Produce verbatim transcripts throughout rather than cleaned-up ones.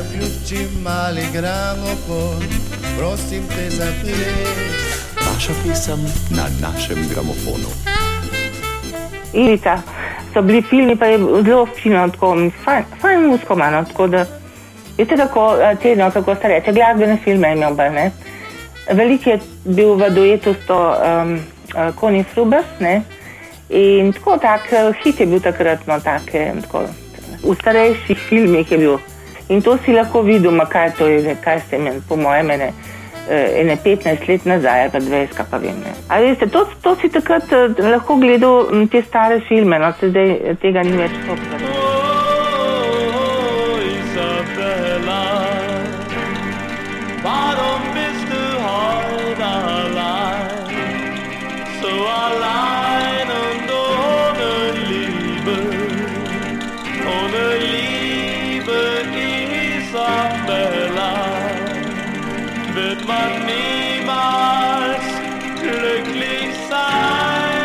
Zaključi mali gramofon, prosim te zapleš. Vaša pesem na našem gramofonu. Ilica so bili filmi, pa je zelo fino, tako fajn, fajn musko mano, tako da veste kako, tedno, kako se reče, glasbene filme imel bolj, ne. Veliko je bil v duetu s to um, Connie Frubas, ne. In tako tak hit je bil takrat, no, tak, tako, v starejših filmih je bil. In to si lahko videl, kaj to je, kaj ste imeli, po mojem, ene, ene petnajst let nazaj, pa dvajset, pa vem, ne. A veste, to, to si takrat lahko gledal te stare filme, no, se zdaj tega ni več tako. Oh, Isabella, warum bist du heute allein? So allein und ohne Liebe, ohne Liebe, Isabella, wird man niemals glücklich sein.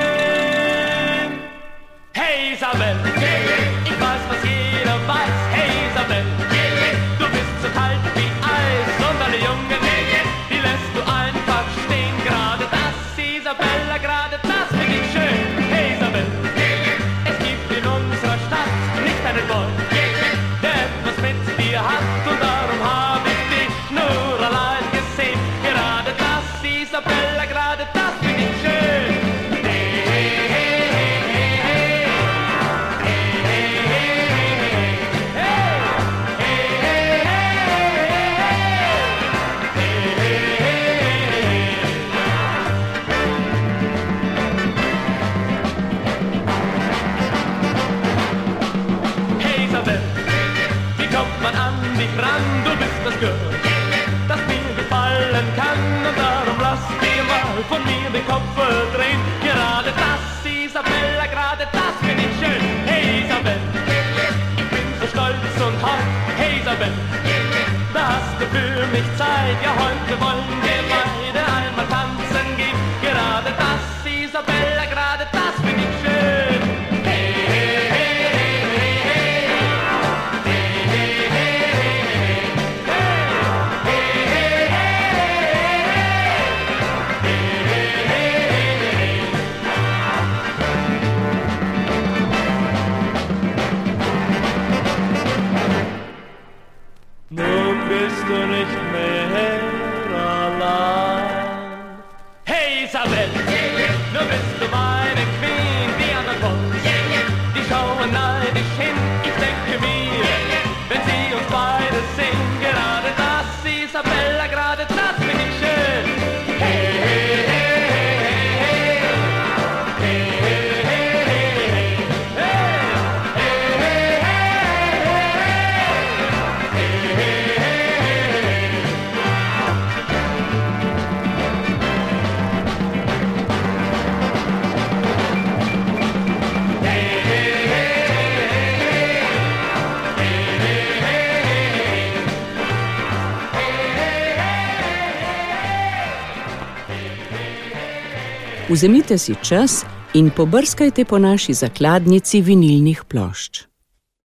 Hey Isabel, ich weiß, was jeder weiß. Hey Isabel, du bist so kalt wie Eis und alle Jungen, die lässt du einfach stehen. Gerade das, Isabella, gerade das finde ich schön. Hey Isabel, es gibt in unserer Stadt nicht einen Boy, der etwas mit dir hat und darum habe ich dich nur allein gesehen. Gerade das, Isabella, gerade das finde ich schön. Hey Isabel, wie kommt man an dich ran? Du bist das Girl, das mir gefallen kann. Und darum lass dir mal von mir den Kopf verdrehen. Gerade das, Isabella, gerade das finde ich schön. Hey Isabel, ich bin so stolz und hart. Hey Isabel, da hast du für mich Zeit. Ja, heute wollen wir beide einmal tanzen gehen. Gerade das, Isabella, gerade das finde ich schön. Hey, hey, hey, hey, hey, hey, hey, hey, hey, nun bist du nicht mehr allein. Hey Isabel, nun bist du meine Queen, die anderen Boys, die schauen neidisch hin. Ich denke mir, wenn sie uns beide sehen, gerade das, Isabella, gerade das finde ich schön. Hey, hey, hey, hey, hey, hey, hey, Vzemite si čas in pobrskajte po naši zakladnici vinilnih plošč.